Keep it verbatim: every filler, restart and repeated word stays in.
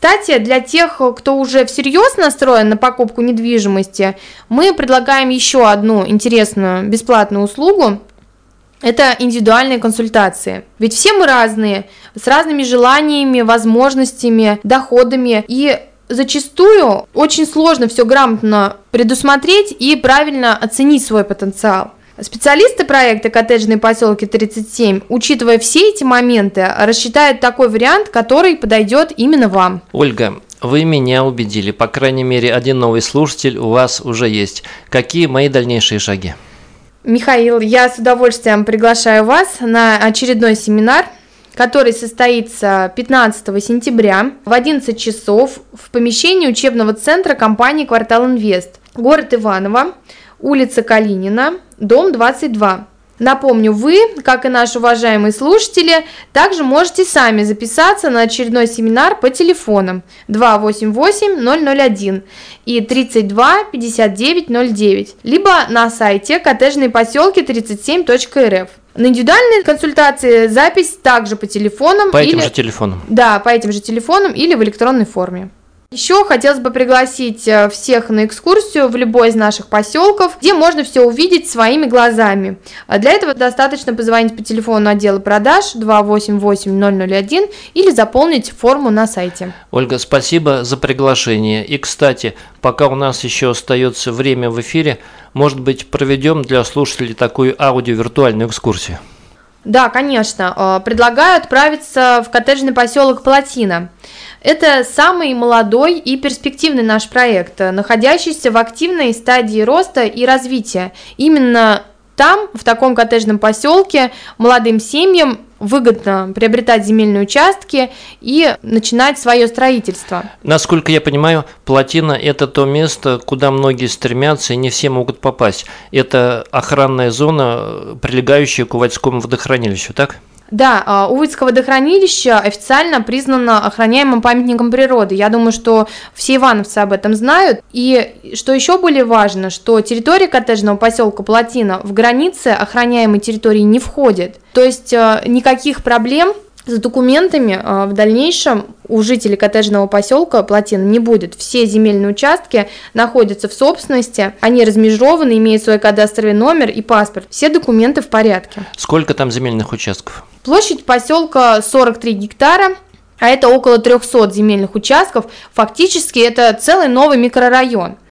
Кстати, для тех, кто уже всерьез настроен на покупку недвижимости, мы предлагаем еще одну интересную бесплатную услугу. Это индивидуальные консультации. Ведь все мы разные, с разными желаниями, возможностями, доходами. И зачастую очень сложно все грамотно предусмотреть и правильно оценить свой потенциал. Специалисты проекта «Коттеджные поселки тридцать семь», учитывая все эти моменты, рассчитают такой вариант, который подойдет именно вам. Ольга, вы меня убедили. По крайней мере, один новый слушатель у вас уже есть. Какие мои дальнейшие шаги? Михаил, я с удовольствием приглашаю вас на очередной семинар, который состоится пятнадцатого сентября в одиннадцать часов в помещении учебного центра компании «Квартал Инвест», город Иваново, улица Калинина, дом двадцать два. Напомню, вы, как и наши уважаемые слушатели, также можете сами записаться на очередной семинар по телефонам два восемь восемь ноль ноль один и тридцать два пятьдесят девять ноль девять, либо на сайте коттеджные поселки тридцать семь точка эр эф. На индивидуальные консультации запись также по телефонам. По этим или... же телефонам? Да, по этим же телефонам или в электронной форме. Еще хотелось бы пригласить всех на экскурсию в любой из наших поселков, где можно все увидеть своими глазами. Для этого достаточно позвонить по телефону отдела продаж два восемь восемь ноль ноль один или заполнить форму на сайте. Ольга, спасибо за приглашение. И, кстати, пока у нас еще остается время в эфире, может быть, проведем для слушателей такую аудиовиртуальную экскурсию? Да, конечно. Предлагаю отправиться в коттеджный поселок Плотина. Это самый молодой и перспективный наш проект, находящийся в активной стадии роста и развития. Именно там, в таком коттеджном поселке, молодым семьям выгодно приобретать земельные участки и начинать свое строительство. Насколько я понимаю, Плотина – это то место, куда многие стремятся и не все могут попасть. Это охранная зона, прилегающая к Уводскому водохранилищу, так? Да, Уводское водохранилище официально признано охраняемым памятником природы. Я думаю, что все ивановцы об этом знают. И что еще более важно, что территория коттеджного поселка Плотина в границы охраняемой территории не входит. То есть никаких проблем с документами в дальнейшем у жителей коттеджного поселка Плотина не будет. Все земельные участки находятся в собственности, они размежованы, имеют свой кадастровый номер и паспорт. Все документы в порядке. Сколько там земельных участков? Площадь поселка сорок три гектара, а это около трехсот земельных участков. Фактически это целый новый микрорайон.